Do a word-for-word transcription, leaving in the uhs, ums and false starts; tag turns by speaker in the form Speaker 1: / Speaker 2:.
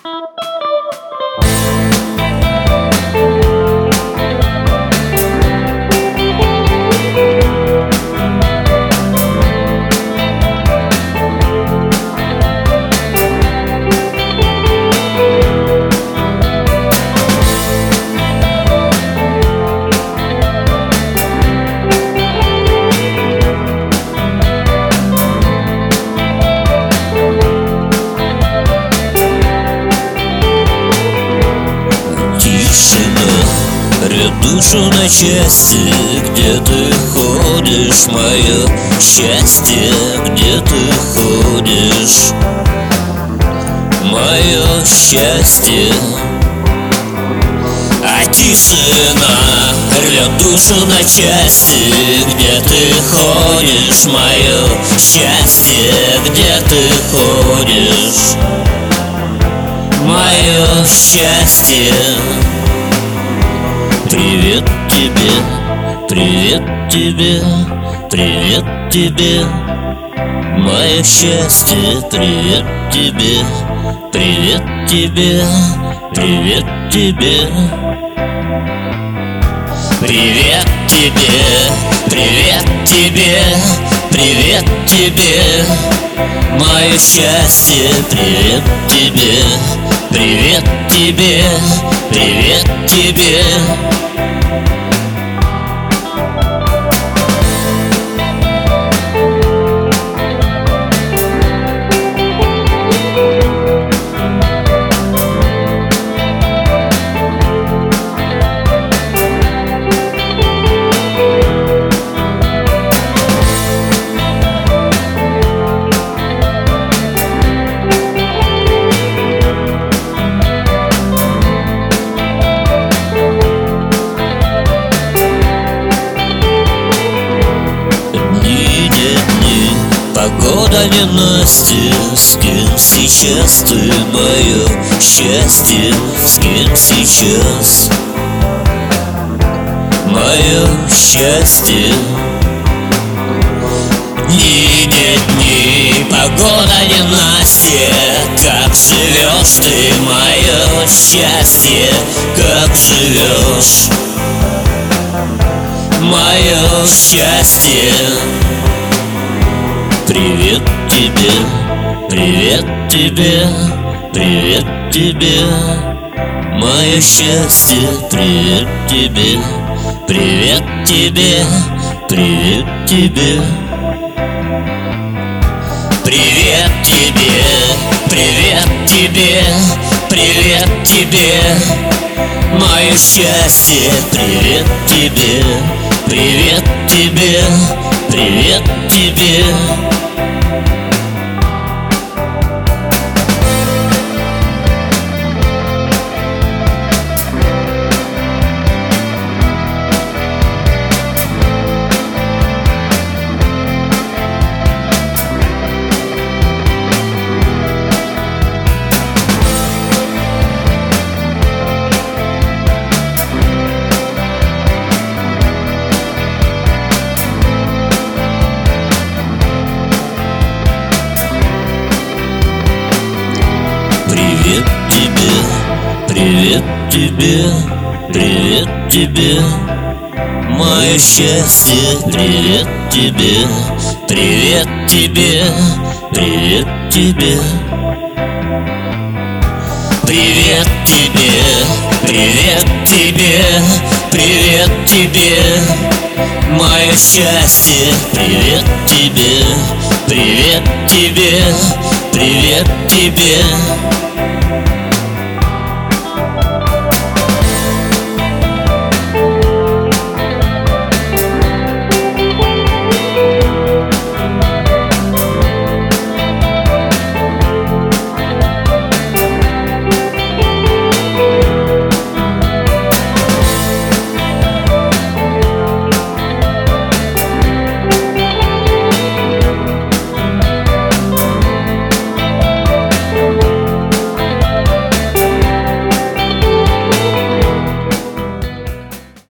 Speaker 1: Рвет душу на части, где ты ходишь, мое счастье, где ты ходишь, мое счастье. А тишина рвет душу на части, где ты ходишь, мое счастье, где ты ходишь, мое счастье. Привет тебе, привет тебе, привет тебе, мое счастье. Привет тебе, привет тебе, привет тебе. Привет тебе, привет тебе, привет тебе, мое счастье. Привет тебе, привет тебе, привет тебе. Погода ненастья, с кем сейчас ты, мое счастье, с кем сейчас мое счастье. Дни, не дни, погода ненастья, как живешь ты, мое счастье, как живешь, мое счастье. Привет тебе, привет тебе, привет тебе, мое счастье. Привет тебе, привет тебе, привет тебе. Привет тебе, привет тебе, привет тебе, мое счастье. Привет тебе, привет тебе, привет тебе. Привет тебе, привет тебе, привет тебе, мое счастье. Привет тебе, привет тебе, привет тебе. Привет тебе, привет тебе, привет тебе, мое счастье. Привет тебе, привет тебе, привет тебе.